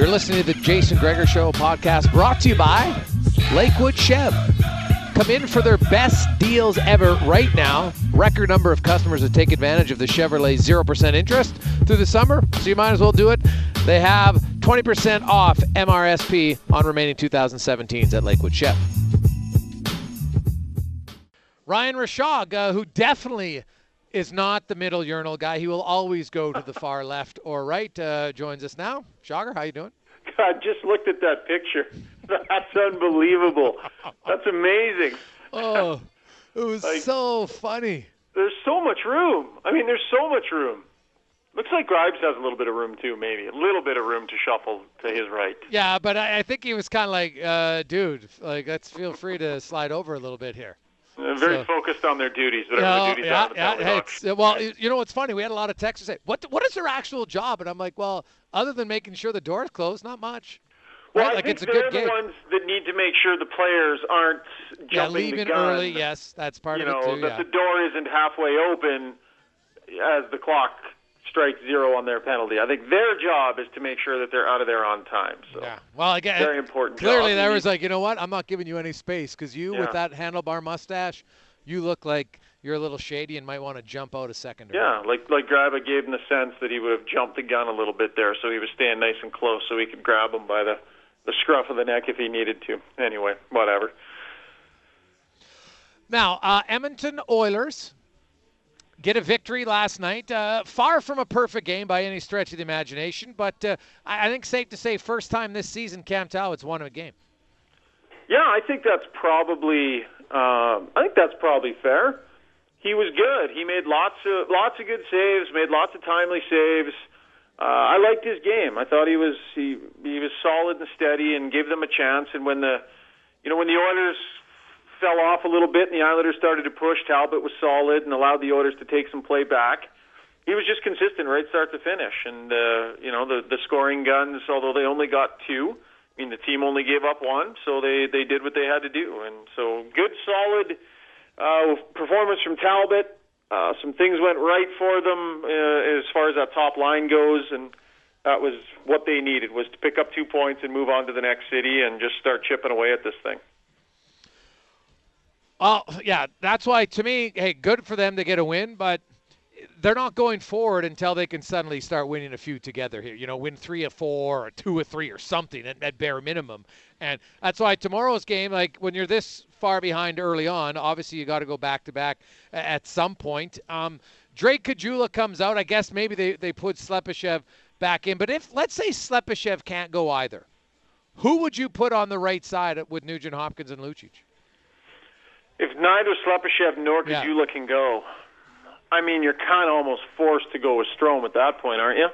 You're listening to the Jason Gregor Show podcast, brought to you by Lakewood Chev. Come in for their best deals ever right now. Record number of customers that take advantage of the Chevrolet 0% interest through the summer, so you might as well do it. They have 20% off MRSP on remaining 2017s at Lakewood Chev. Ryan Rishaug, who definitely is not the middle urinal guy. He will always go to the far left or right. Joins us now. Shogger, how you doing? God, just looked at that picture. That's unbelievable. That's amazing. Oh, it was so funny. There's so much room. I mean, there's so much room. Looks like Grimes has a little bit of room too, maybe. A little bit of room to shuffle to his right. Yeah, but I think he was kind of like, dude, like, let's feel free to slide over a little bit here. Very focused on their duties, whatever duties are. Well, you know what's funny? We had a lot of texts say, "What is their actual job?" And I'm like, well, other than making sure the door's closed, not much. Well, right? I Like, think it's a they're good the gig. ones that need to make sure the players aren't jumping leaving the gun. early. Yes, that's part of it too. That the door isn't halfway open as the clock strikes zero on their penalty. I think their job is to make sure that they're out of there on time. So yeah. Well, again, very important. Clearly, job. there was like, you know what? I'm not giving you any space because with that handlebar mustache, you look like you're a little shady and might want to jump out a second. Yeah, like Graba gave him the sense that he would have jumped the gun a little bit there, so he was staying nice and close so he could grab him by the scruff of the neck if he needed to. Anyway, whatever. Now, Edmonton Oilers get a victory last night. Far from a perfect game by any stretch of the imagination, but I think safe to say first time this season Cam Talbot's won a game. Yeah, I think that's probably fair. He was good. He made lots of good saves, made lots of timely saves. I liked his game. I thought he was solid and steady and gave them a chance. And when the Oilers fell off a little bit and the Islanders started to push, Talbot was solid and allowed the Oilers to take some play back. He was just consistent right start to finish. And the scoring guns, although they only got two, I mean, the team only gave up one, so they did what they had to do. And so good, solid performance from Talbot. Some things went right for them as far as that top line goes, and that was what they needed, was to pick up 2 points and move on to the next city and just start chipping away at this thing. Well, yeah, that's why, to me, hey, good for them to get a win, but they're not going forward until they can suddenly start winning a few together here. Win 3 of 4 or 2 of 3 or something at bare minimum. And that's why tomorrow's game, like when you're this far behind early on, obviously you got to go back-to-back at some point. Drake Caggiula comes out. I guess maybe they put Slepyshev back in. But if, let's say, Slepyshev can't go either, who would you put on the right side with Nugent Hopkins and Lucic? If neither Slepyshev nor Caggiula can go, I mean, you're kind of almost forced to go with Strome at that point, aren't you?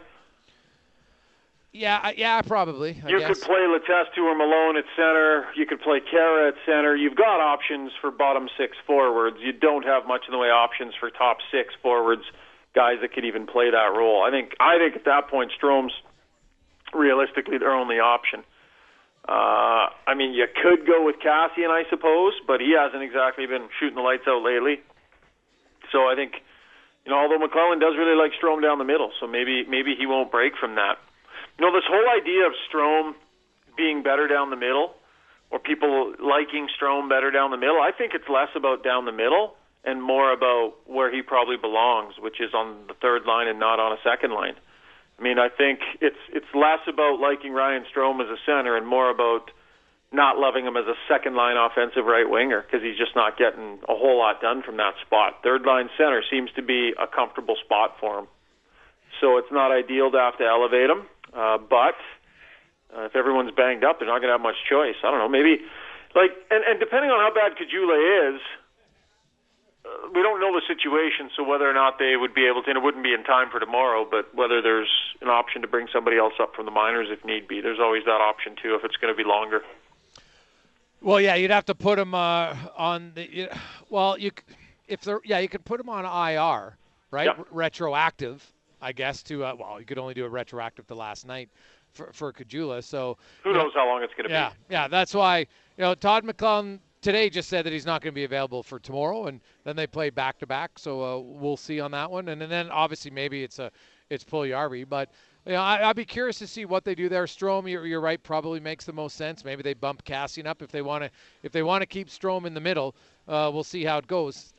Yeah, probably. I you guess. could play Letestu or Malone at center. You could play Kara at center. You've got options for bottom six forwards. You don't have much in the way of options for top six forwards, guys that could even play that role. I think at that point, Strome's realistically their only option. I mean, you could go with Cassian, I suppose, but he hasn't exactly been shooting the lights out lately. So I think, although McClellan does really like Strome down the middle, so maybe he won't break from that. This whole idea of Strome being better down the middle, or people liking Strome better down the middle, I think it's less about down the middle and more about where he probably belongs, which is on the third line and not on a second line. I mean, I think it's less about liking Ryan Strome as a center and more about not loving him as a second-line offensive right winger because he's just not getting a whole lot done from that spot. Third-line center seems to be a comfortable spot for him. So it's not ideal to have to elevate him, but if everyone's banged up, they're not going to have much choice. I don't know, maybe, and depending on how bad Caggiula is, we don't know the situation, so whether or not they would be able to, and it wouldn't be in time for tomorrow, but whether there's an option to bring somebody else up from the minors if need be. There's always that option, too, if it's going to be longer. Well, yeah, you'd have to put him on the. You could put him on IR, right? Yep. Retroactive, I guess. To you could only do it retroactive to last night for Caggiula. So who knows how long it's going to be? Yeah, that's why Todd McClellan today just said that he's not going to be available for tomorrow, and then they play back to back. So we'll see on that one, and then obviously maybe it's Puljujärvi, but I'd be curious to see what they do there. Strome, you're right, probably makes the most sense. Maybe they bump Kassian up if they want to keep Strome in the middle. We'll see how it goes.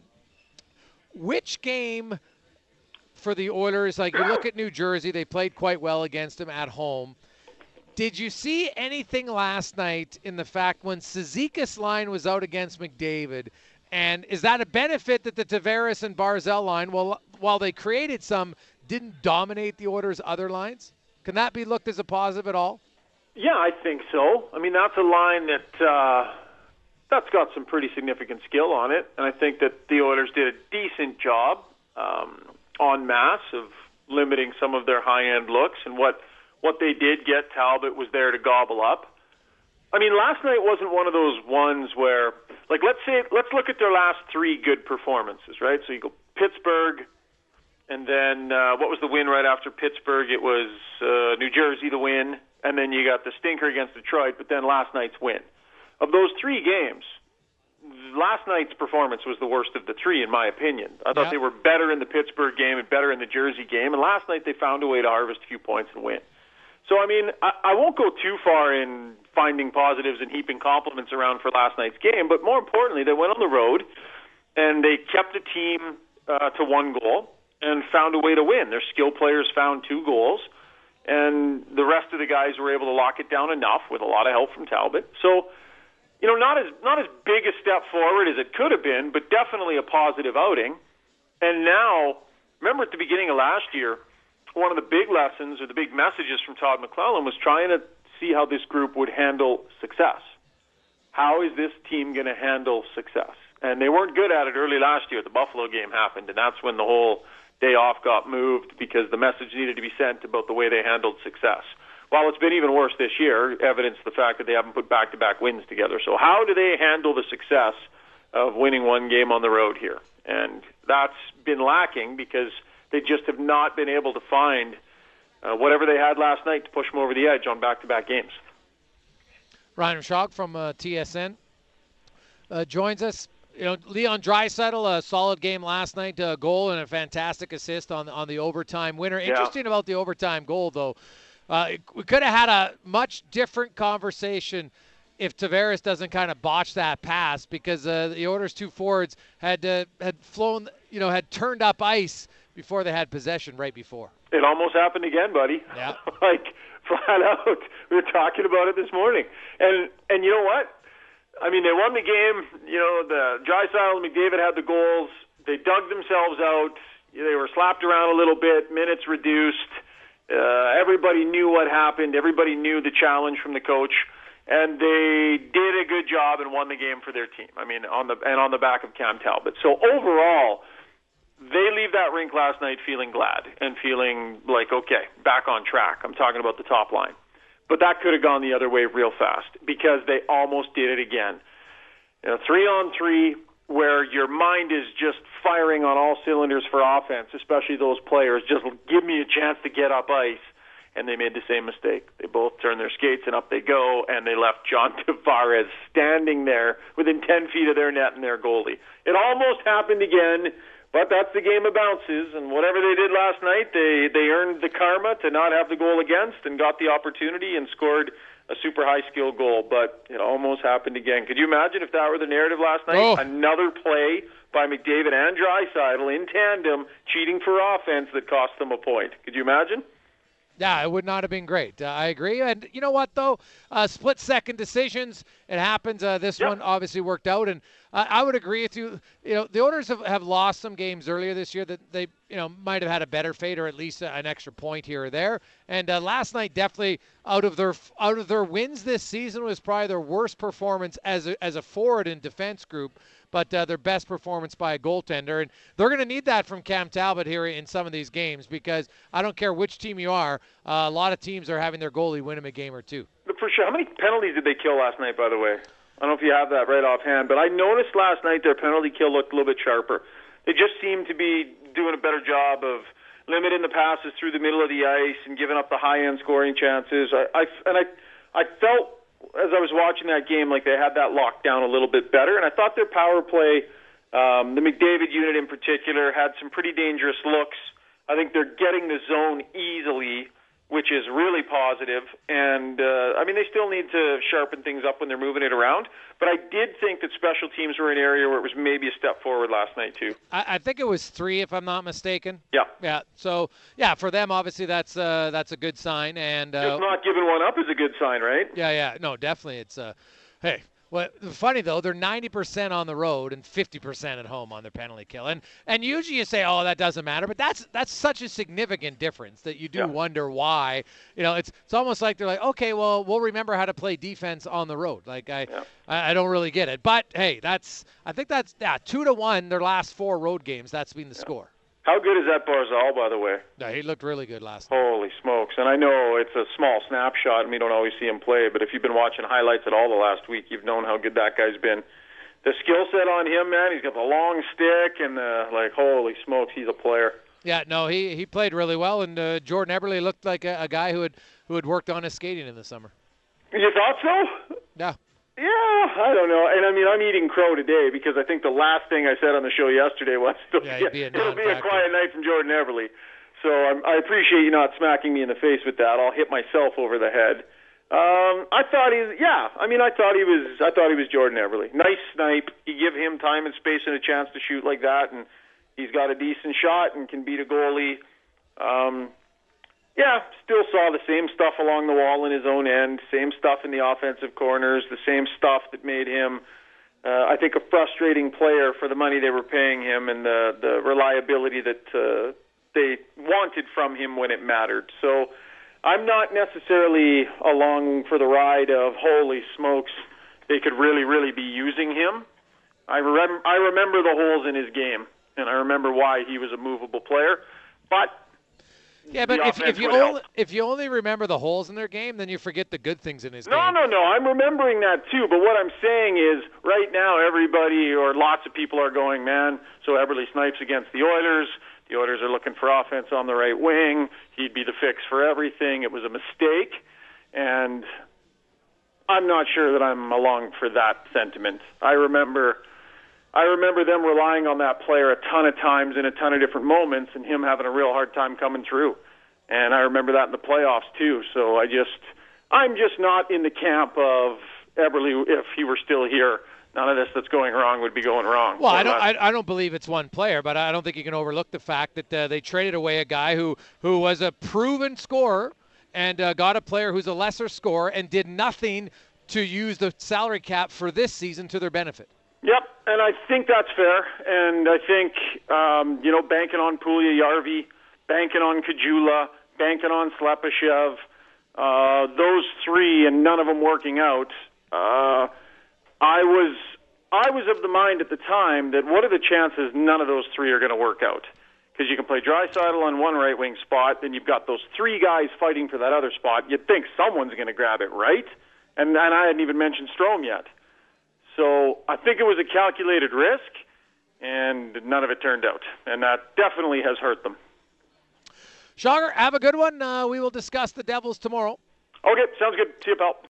Which game for the Oilers? Like, you look at New Jersey, they played quite well against them at home. Did you see anything last night in the fact when Cizikas' line was out against McDavid? And is that a benefit that the Tavares and Barzal line, while they created some, didn't dominate the Oilers' other lines? Can that be looked as a positive at all? Yeah, I think so. I mean, that's a line that's got some pretty significant skill on it, and I think that the Oilers did a decent job en masse of limiting some of their high-end looks, and what they did get, Talbot was there to gobble up. I mean, last night wasn't one of those ones where, like, let's look at their last three good performances, right? So you go Pittsburgh, and then what was the win right after Pittsburgh? It was New Jersey, the win, and then you got the stinker against Detroit, but then last night's win. Of those three games, last night's performance was the worst of the three, in my opinion. I thought they were better in the Pittsburgh game and better in the Jersey game, and last night they found a way to harvest a few points and win. So, I mean, I won't go too far in finding positives and heaping compliments around for last night's game, but more importantly, they went on the road and they kept the team to one goal and found a way to win. Their skill players found 2 goals, and the rest of the guys were able to lock it down enough with a lot of help from Talbot. So, you know, not as big a step forward as it could have been, but definitely a positive outing. And now, remember at the beginning of last year, one of the big lessons or the big messages from Todd McClellan was trying to see how this group would handle success. How is this team going to handle success? And they weren't good at it early last year. The Buffalo game happened, and that's when the whole day off got moved because the message needed to be sent about the way they handled success. While it's been even worse this year, evidence the fact that they haven't put back-to-back wins together. So how do they handle the success of winning one game on the road here? And that's been lacking because they just have not been able to find whatever they had last night to push them over the edge on back-to-back games. Ryan Rishaug from TSN joins us. You know, Leon Draisaitl, a solid game last night, a goal and a fantastic assist on the overtime winner. Yeah. Interesting about the overtime goal, though. We could have had a much different conversation if Tavares doesn't kind of botch that pass because the Oilers' 2 forwards had flown, had turned up ice before they had possession right before. It almost happened again, buddy. Yeah. Like, flat out. We were talking about it this morning. And you know what? I mean, they won the game. You know, the Draisaitl and McDavid had the goals. They dug themselves out. They were slapped around a little bit. Minutes reduced. Everybody knew what happened. Everybody knew the challenge from the coach. And they did a good job and won the game for their team. I mean, on the back of Cam Talbot. So overall, they leave that rink last night feeling glad and feeling like, okay, back on track. I'm talking about the top line. But that could have gone the other way real fast because they almost did it again. 3-on-3 where your mind is just firing on all cylinders for offense, especially those players. Just give me a chance to get up ice. And they made the same mistake. They both turned their skates and up they go, and they left John Tavares standing there within 10 feet of their net and their goalie. It almost happened again. But that's the game of bounces, and whatever they did last night, they earned the karma to not have the goal against and got the opportunity and scored a super high-skill goal. But it almost happened again. Could you imagine if that were the narrative last night? Oh. Another play by McDavid and Draisaitl in tandem, cheating for offense that cost them a point. Could you imagine? Yeah, it would not have been great. I agree. And you know what, though? Split-second decisions. It happens. This one obviously worked out. And I would agree with you. You know, the Oilers have lost some games earlier this year that they, might have had a better fate or at least an extra point here or there. And last night, definitely out of their wins this season was probably their worst performance as a forward and defense group. But their best performance by a goaltender. And they're going to need that from Cam Talbot here in some of these games because I don't care which team you are, a lot of teams are having their goalie win them a game or two. For sure. How many penalties did they kill last night, by the way? I don't know if you have that right offhand, but I noticed last night their penalty kill looked a little bit sharper. They just seemed to be doing a better job of limiting the passes through the middle of the ice and giving up the high-end scoring chances. I felt as I was watching that game, like they had that locked down a little bit better. And I thought their power play, the McDavid unit in particular, had some pretty dangerous looks. I think they're getting the zone easily. which is really positive. And, I mean, they still need to sharpen things up when they're moving it around. But I did think that special teams were an area where it was maybe a step forward last night, too. I think it was 3, if I'm not mistaken. Yeah. Yeah. So, yeah, for them, obviously, that's a good sign. And just not giving one up is a good sign, right? Yeah. No, definitely. It's, hey. Well, funny, though, they're 90% on the road and 50% at home on their penalty kill. And usually you say, oh, that doesn't matter. But that's such a significant difference that you do wonder why. You know, it's almost like they're like, okay, well, we'll remember how to play defense on the road. Like, I don't really get it. But, hey, I think that's 2-1 their last 4 road games. That's been the score. How good is that Barzal, by the way? No, he looked really good last night. Holy smokes. And I know it's a small snapshot and we don't always see him play, but if you've been watching highlights at all the last week, you've known how good that guy's been. The skill set on him, man, he's got the long stick and, holy smokes, he's a player. Yeah, no, he played really well, and Jordan Eberle looked like a guy who had worked on his skating in the summer. You thought so? Yeah. Yeah, I don't know. And, I mean, I'm eating crow today because I think the last thing I said on the show yesterday was it'll be a quiet night from Jordan Eberle. So I appreciate you not smacking me in the face with that. I'll hit myself over the head. I thought he was Jordan Eberle. Nice snipe. You give him time and space and a chance to shoot like that, and he's got a decent shot and can beat a goalie. Still saw the same stuff along the wall in his own end, same stuff in the offensive corners, the same stuff that made him, I think, a frustrating player for the money they were paying him and the reliability that they wanted from him when it mattered. So I'm not necessarily along for the ride of, holy smokes, they could really, really be using him. I remember the holes in his game, and I remember why he was a movable player. But yeah, but if you only remember the holes in their game, then you forget the good things in his game. No. I'm remembering that too. But what I'm saying is, right now, everybody or lots of people are going, man, so Eberle snipes against the Oilers. The Oilers are looking for offense on the right wing. He'd be the fix for everything. It was a mistake. And I'm not sure that I'm along for that sentiment. I remember them relying on that player a ton of times in a ton of different moments and him having a real hard time coming through. And I remember that in the playoffs too. So I'm just not in the camp of Eberle. If he were still here, none of this that's going wrong would be going wrong. Well, I don't believe it's one player, but I don't think you can overlook the fact that they traded away a guy who was a proven scorer and got a player who's a lesser scorer and did nothing to use the salary cap for this season to their benefit. Yep, and I think that's fair. And I think, banking on Puljujarvi, banking on Kajula, banking on Slepyshev, those three and none of them working out, I was of the mind at the time that what are the chances none of those three are going to work out? Because you can play Draisaitl on one right wing spot, then you've got those three guys fighting for that other spot. You'd think someone's going to grab it, right? And I hadn't even mentioned Strome yet. So I think it was a calculated risk, and none of it turned out. And that definitely has hurt them. Shager, have a good one. We will discuss the Devils tomorrow. Okay, sounds good. See you, pal.